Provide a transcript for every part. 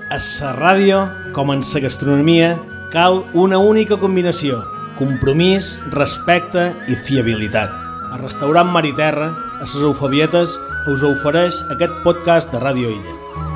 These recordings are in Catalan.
A la ràdio, com en la gastronomia, cal una única combinació: compromís, respecte i fiabilitat. El restaurant Mar i Terra, a les Eufebietes, us ofereix aquest podcast de Ràdio Illa.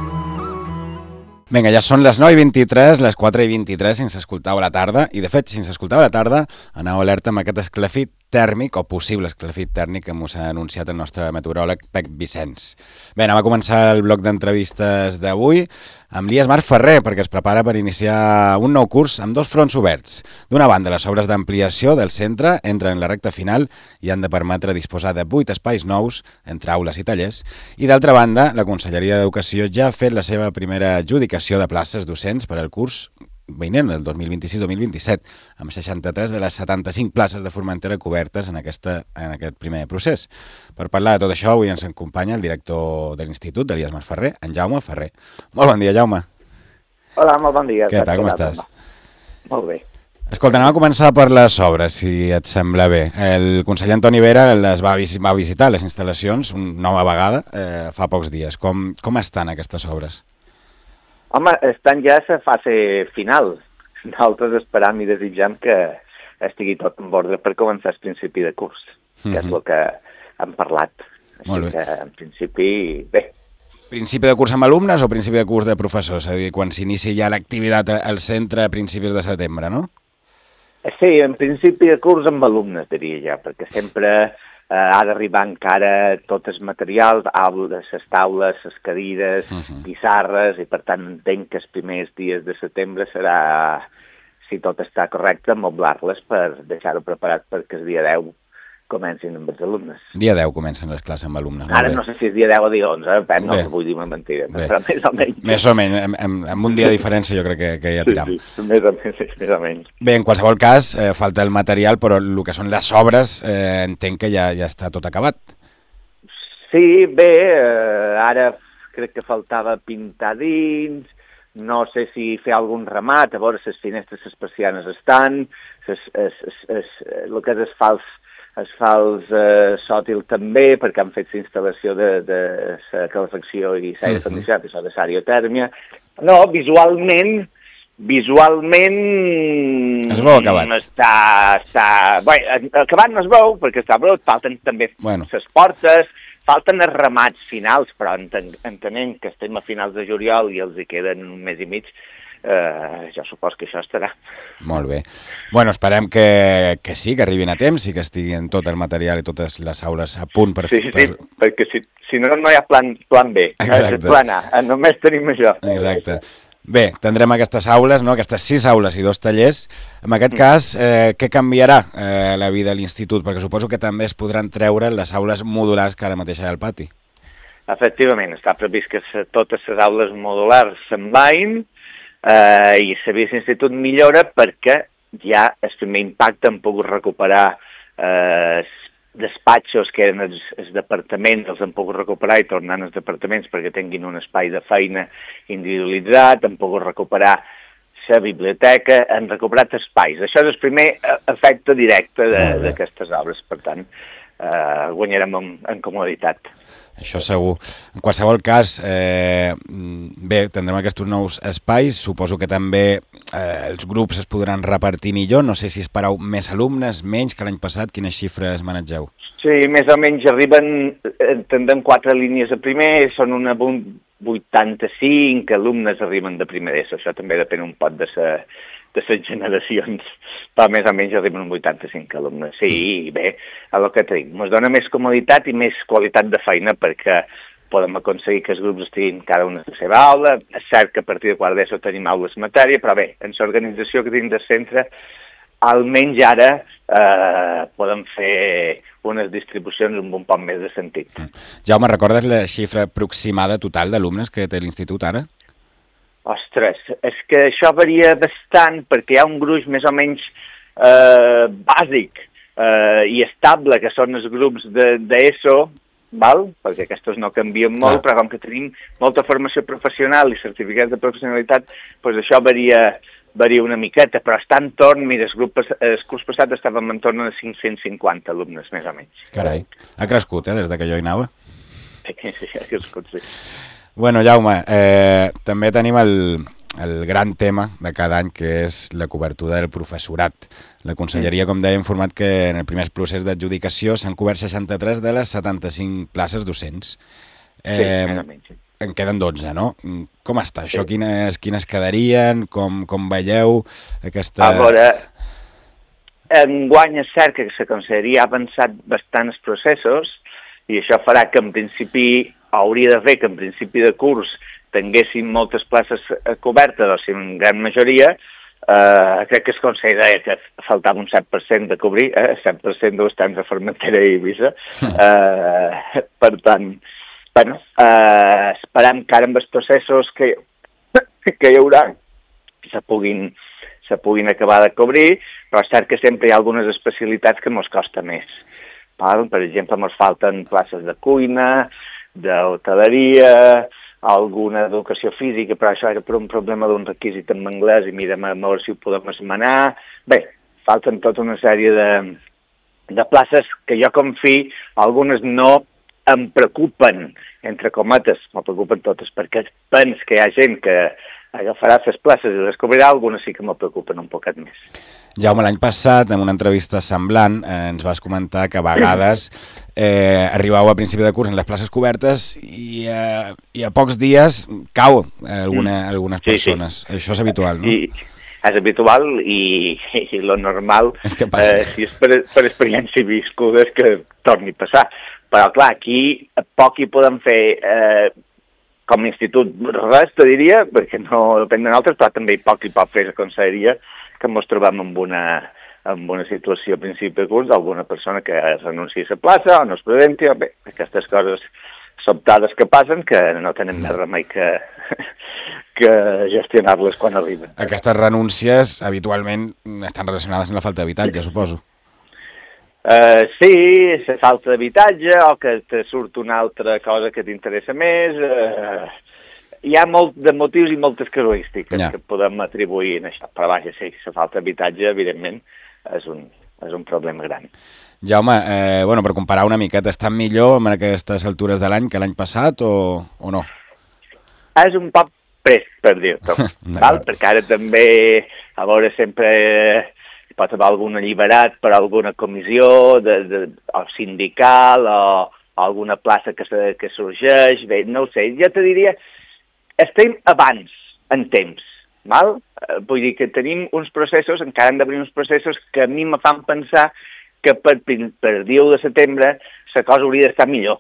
Vinga, ja són les 9:23, les 4:23, si ens escoltau a la tarda, i de fet, si ens escoltau a la tarda, aneu alerta amb aquest esclafit tèrmic, o possible esclafit tèrmic, que ens ha anunciat el nostre meteoròleg Pep Vicenç. Bé, anem a començar el bloc d'entrevistes d'avui amb l'Ias Mar Ferrer, perquè es prepara per iniciar un nou curs amb dos fronts oberts. D'una banda, les obres d'ampliació del centre entren en la recta final i han de permetre disposar de 8 espais nous, entre aules i tallers, i d'altra banda, la Conselleria d'Educació ja ha fet la seva primera adjudicació de places docents per al curs vinent, el 2026-2027, amb 63 de les 75 places de Formentera cobertes en aquest primer procés. Per parlar de tot això, avui ens acompanya el director de l'Institut, de l'Ias Mar Ferrer, en Jaume Ferrer. Molt bon dia, Jaume. Hola, molt bon dia. Què tal, com estàs? Molt bé. Escolta, anem a començar per les obres, si et sembla bé. El conseller Antoni Vera les va visitar, les instal·lacions, una nova vegada, fa pocs dies. Com estan aquestes obres? Home, estan ja a la fase final. Nosaltres esperam i desitjam que estigui tot en ordre per començar el principi de curs, que és el que hem parlat. Molt bé. Així que, en principi, bé. Principi de curs amb alumnes o principi de curs de professors? És a dir, quan s'inici ja l'activitat al centre a principis de setembre, no? Sí, en principi de curs amb alumnes, diria ja, perquè sempre ha d'arribar encara tot el material, les taules, les cadires, pissarres, i per tant entenc que els primers dies de setembre serà, si tot està correcte, moblar-les per deixar-ho preparat perquè el dia 10 comencin amb els alumnes. Dia 10 comencen les classes amb alumnes. Ara no sé si és dia 10 o dia 11, no vull dir una mentida, però més o menys. Més o menys, amb un dia de diferència jo crec que ja tiram. Sí, més o menys. Bé, en qualsevol cas, falta el material, però el que són les obres entenc que ja està tot acabat. Sí, bé, ara crec que faltava pintar dins, no sé si fer algun remat, a veure si les finestres, les persianes estan, el que és el fals sòtil també, perquè han fet l'instal·lació de la calefacció i l'aire condicionat, això de l'aerotèrmia. No, visualment es veu acabat. Bé, acabat no es veu, perquè està brut, falten també les portes, falten els remats finals, però entenent que estem a finals de juliol i els hi queden un mes i mig, jo supos que això estarà. Molt bé. Bueno, esperem que sí, que arribin a temps i que estiguin tot el material i totes les aules a punt per... Sí, perquè si no hi ha plan B. Exacte. Plan A, només tenim això. Exacte. Bé, tindrem aquestes aules, no? Aquestes 6 aules i 2 tallers. En aquest cas, què canviarà la vida a l'institut? Perquè suposo que també es podran treure les aules modulars que ara mateix hi ha al pati. Efectivament, està previst que totes les aules modulars se'n vagin, i el servei d'institut millora perquè ja el primer impacte han pogut recuperar despatxos que eren els departaments, els han pogut recuperar i tornar als departaments perquè tinguin un espai de feina individualitzat, han pogut recuperar la biblioteca, han recuperat espais. Això és el primer efecte directe d'aquestes obres, per tant, guanyarem en comoditat. Això segur. En qualsevol cas, bé, tindrem aquests nous espais. Suposo que també els grups es podran repartir millor. No sé si esperau més alumnes, menys que l'any passat. Quines xifres manegeu? Sí, més o menys arriben, tindrem 4 línies a primer, són una 85 alumnes arriben de primer d'ESO. Això també depèn un poc de les generacions, però més o menys arriben 85 alumnes. Sí, bé, el que tenim. Ens dona més comoditat i més qualitat de feina perquè podem aconseguir que els grups estiguin cada un a la seva aula. És cert que a partir de quart d'ESO tenim aules matèria, però bé, en l'organització que tenim de centre, almenys ara podem fer unes distribucions amb un poc més de sentit. Jaume, recordes la xifra aproximada total d'alumnes que té l'Institut ara? Ostres, és que això varia bastant perquè hi ha un gruix més o menys bàsic i estable, que són els grups d'ESO, perquè aquests no canvien molt, però com que tenim molta formació professional i certificats de professionalitat, doncs això varia una miqueta, però està entorn, mira, el curs passat estàvem entorn de 550 alumnes, més o menys. Carai, ha crescut, des de que jo hi anava? Sí, ha crescut, sí. Bueno, Jaume, també tenim el gran tema de cada any, que és la cobertura del professorat. La Conselleria, com deia, ha informat que en el primer procés d'adjudicació s'han cobert 63 de les 75 places docents. En queden 12, no? Com està això? Sí. Quines quedarien? Com veieu aquesta... A veure, enguany és cert que la Conselleria ha avançat bastants processos i això farà que en principi, hauria de fer que en principi de curs tinguessin moltes places cobertes, o sigui, en gran majoria. Crec que es considera que faltava un 7% de cobrir, 7% d'estants a Formentera i Eivissa. Per tant, bueno, esperem que ara amb els processos que hi haurà se puguin acabar de cobrir, però és cert que sempre hi ha algunes especialitats que ens costa més. Per exemple, ens falten places de cuina, d'hoteleria, alguna educació física, però això era per un problema d'un requisit en anglès i mirem a veure si ho podem esmenar. Bé, falten tota una sèrie de places que jo confio, algunes no em preocupen, entre cometes, me preocupen totes, perquè penso que hi ha gent que agafarà les places i les cobrirà, algunes sí que me preocupen un poquet més. Jaume, l'any passat, en una entrevista semblant, ens vas comentar que a vegades arribau a principi de curs en les places cobertes i a pocs dies cau algunes persones. Sí. Això és habitual, no? És habitual i lo normal és que passa. Si és per experiència viscuda és que torni a passar. Però clar, aquí poc hi podem fer com a institut res, te diria, perquè no depèn de nosaltres, però també poc hi pot fer la conselleria, que ens trobem en una situació a principi de curs d'alguna persona que renuncia a la plaça o no es presenti, o bé, aquestes coses sobtades que passen que no tenen més remei que gestionar-les quan arriben. Aquestes renúncies habitualment estan relacionades amb la falta d'habitatge, suposo. Sí, la falta d'habitatge o que te surt una altra cosa que t'interessa més. Hi ha molt de motius i moltes casuístiques que podem atribuir en això. Però vaja, sí, la falta d'habitatge, evidentment, és un problema gran. Jaume, per comparar una miqueta, estan millor en aquestes altures de l'any que l'any passat o no? És un poc prest, per dir-t'ho, perquè ara també, a veure, sempre hi pot haver algun alliberat per alguna comissió o sindical o alguna plaça que sorgeix. Bé, no ho sé, jo te diria, estem abans en temps, val? Vull dir que tenim uns processos, encara hem d'obrir uns processos que a mi me fan pensar que per 10 de setembre la cosa hauria d'estar millor.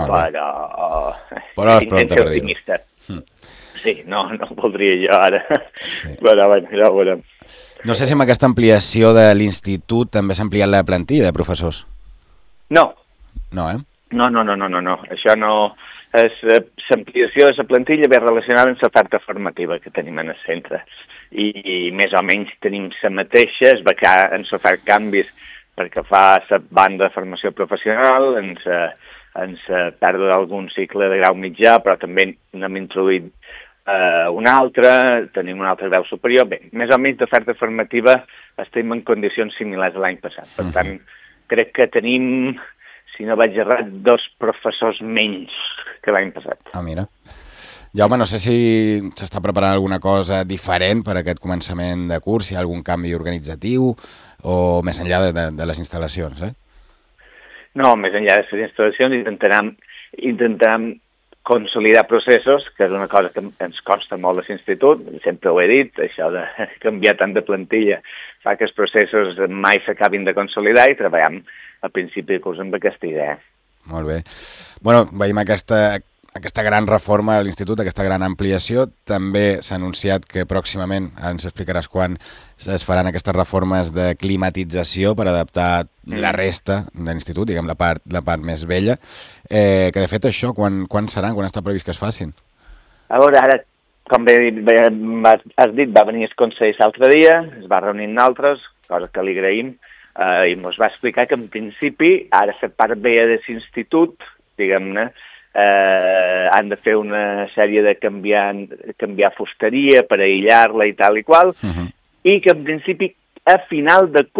Però és pronta per dir-ho. Sí, no voldria jo ara. Sí. Però bueno, ja ho veurem. No sé si amb aquesta ampliació de l'institut també s'ha ampliat la plantilla de professors. No. No, eh? No. Això no... L'ampliació de la plantilla ve relacionada amb l'oferta formativa que tenim en el centre. I més o menys tenim la mateixa, ens ha fet canvis perquè fa la banda de formació professional, ens pèrdua d'algun cicle de grau mitjà, però també n'hem introduït un altre, tenim un altre grau superior. Bé, més o menys d'oferta formativa estem en condicions similars a l'any passat. Per tant, crec que tenim, si no vaig errar, 2 professors menys que l'any passat. Ah, mira. Jaume, no sé si s'està preparant alguna cosa diferent per a aquest començament de curs, si hi ha algun canvi organitzatiu o més enllà de les instal·lacions, eh? No, més enllà de les instal·lacions intentarem consolidar processos, que és una cosa que ens costa molt a l'institut, sempre ho he dit, això de canviar tant de plantilla fa que els processos mai s'acabin de consolidar i treballem a principi de curs amb aquesta idea. Molt bé. Bueno, veiem aquesta gran reforma a l'institut, aquesta gran ampliació. També s'ha anunciat que pròximament, ens explicaràs quan, es faran aquestes reformes de climatització per adaptar la resta de l'institut, diguem la part més vella. Que de fet això, quan seran? Quan està previst que es facin? A veure, ara, com bé has dit, va venir el Consell l'altre dia, es va reunir amb nosaltres, cosa que li agraïm, i ens va explicar que en principi ara la part vella de l'institut, diguem-ne, han de fer una sèrie de canviar fusteria per aïllar-la i tal i qual, i que en principi cap a final de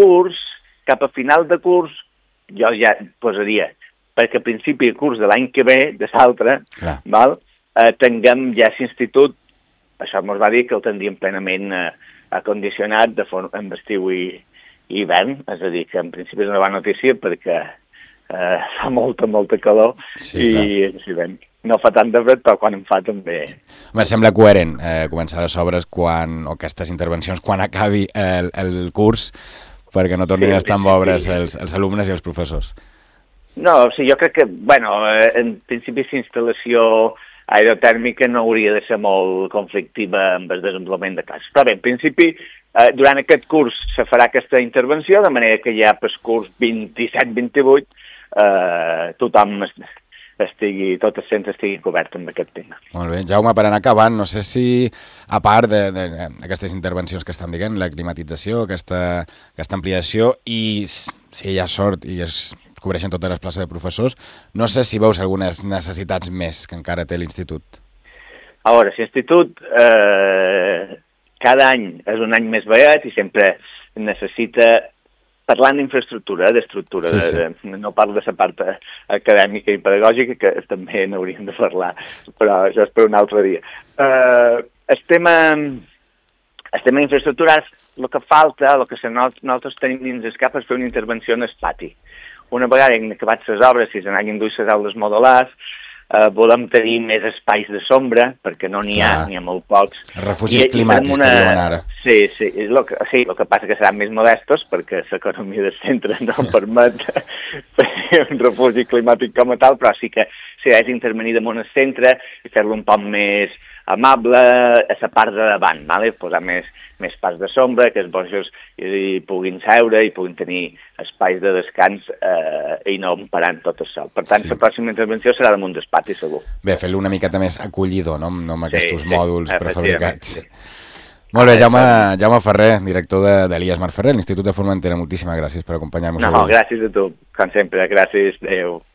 curs, jo ja posaria, perquè a principi de curs de l'any que ve, de l'altre, tinguem ja l'institut, això ens va dir que el tindríem plenament acondicionat en estiu i hivern, és a dir, que en principi és una bona notícia perquè fa molta calor i ben, no fa tant de fred, però quan en fa també... Home, sembla coherent començar les obres o aquestes intervencions quan acabi el curs perquè no tornin a estar amb obres els alumnes i els professors. No, o sigui, jo crec que, en principi l'instal·lació aerotèrmica no hauria de ser molt conflictiva amb el desenvolupament de classes. Però bé, en principi, durant aquest curs se farà aquesta intervenció, de manera que ja pel curs 27-28 tothom tot el centre estigui cobert amb aquest tema. Molt bé. Jaume, per anar acabant, no sé si, a part d'aquestes intervencions que estan dient, la climatització, aquesta ampliació, i si hi ha sort i es cobreixen totes les places de professors, no sé si veus algunes necessitats més que encara té l'Institut. A veure, l'Institut cada any és un any més veït i sempre necessita, parlant d'infraestructura, d'estructura, no parlo de la part acadèmica i pedagògica, que també n'hauríem de parlar, però això és per un altre dia. El tema d'infraestructures, el que falta, el que nosaltres tenim dins el cap és fer una intervenció en el pati. Una vegada hem acabat les obres i s'han induït les aules modulars, volem tenir més espais de sombra, perquè no n'hi ha molt pocs. Els refugis climàtics que diuen ara. Sí, el que passa que seran més modestos, perquè l'economia del centre no permet fer un refugi climàtic com a tal, però sí que s'hi ha d'intervenir damunt el centre i fer-lo un poc més amable a la part de davant, posar més parts de sombra, que els bojos hi puguin seure i puguin tenir espais de descans i no parant tot el sol. Per tant, la pròxima intervenció serà damunt del pati, segur. Bé, fer-lo una miqueta més acollidor, no amb aquests mòduls prefabricats. Sí. Molt bé, Jaume Ferrer, director de l'IAS Mar Ferrer, l'Institut de Formentera. Moltíssimes gràcies per acompanyar-nos avui. No, gràcies a tu, com sempre. Gràcies, adéu.